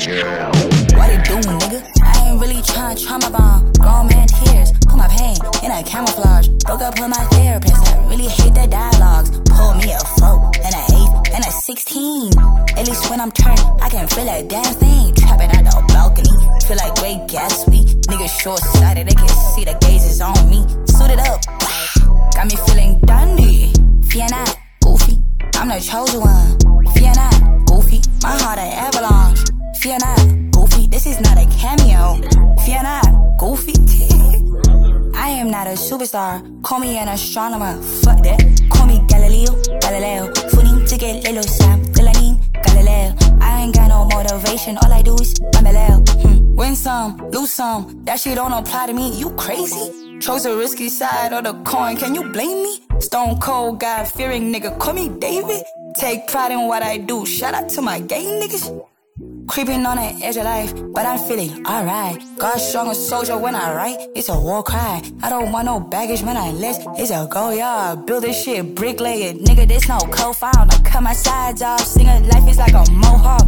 What it do, nigga? I ain't really tryna trauma bomb. Grown man tears, put my pain in a camouflage. Broke up with my therapist, I really hate the dialogues. Pull me a 4 and an 8 and a 16. At least when I'm turned, I can feel that damn thing. Trapping at the balcony, feel like Great Gatsby. Niggas short-sighted, they can see the gazes on me. Suited up, got me feeling Dundee. Fear not, goofy, I'm the chosen one. Fear not, goofy, my heart an avalanche. Fear not, goofy, this is not a cameo. Fear not, goofy. I am not a superstar, call me an astronomer. Fuck that, call me Galileo. Funin to get little Sam, Delanin, Galileo. I ain't got no motivation, all I do is mamaleo. Win some, lose some, that shit don't apply to me, you crazy? Chose a risky side of the coin, can you blame me? Stone cold, God-fearing nigga, call me David. Take pride in what I do, shout out to my gay niggas. Creeping on the edge of life, but I'm feeling alright. God strong a soldier when I write, it's a war cry. I don't want no baggage when I list, it's a go yard. Build this shit brick-layered, nigga, this no co-found. I cut my sides off, singing life is like a mohawk.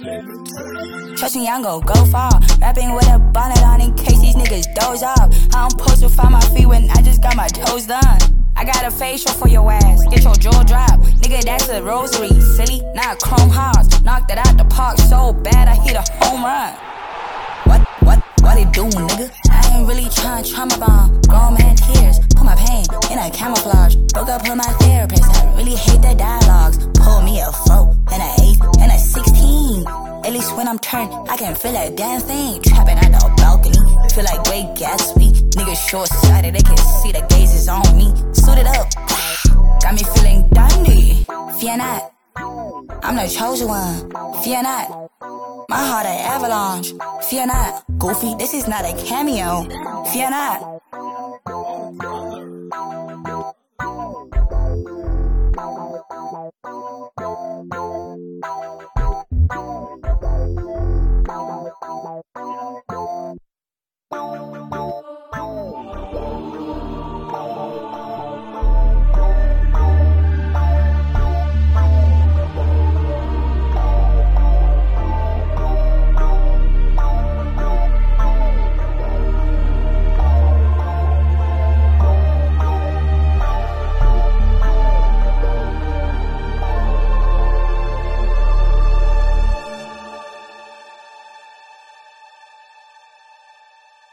Trust me, I'm gon' go far. Rapping with a bonnet on in case these niggas doze off. I don't post to find my feet when I just got my toes done. I got a facial for your ass, get your jaw drop. Nigga, that's a rosary, silly, not chrome hearts. Knocked it out the park so bad I hit a home run. What it do, nigga? I ain't really tryna trauma bomb. Grown man tears, put my pain in a camouflage. Broke up with my therapist, I really hate the dialogues. Pull me a 4 and an 8 and a 16. At least when I'm turned, I can feel that damn thing. Trapping at the balcony, feel like Great Gatsby. Niggas short-sighted, they can see the gazes on me. Suited up, got me feeling Dundee. Fear not, I'm the chosen one. Fear not, my heart an avalanche. Fear not, goofy, this is not a cameo. Fear not.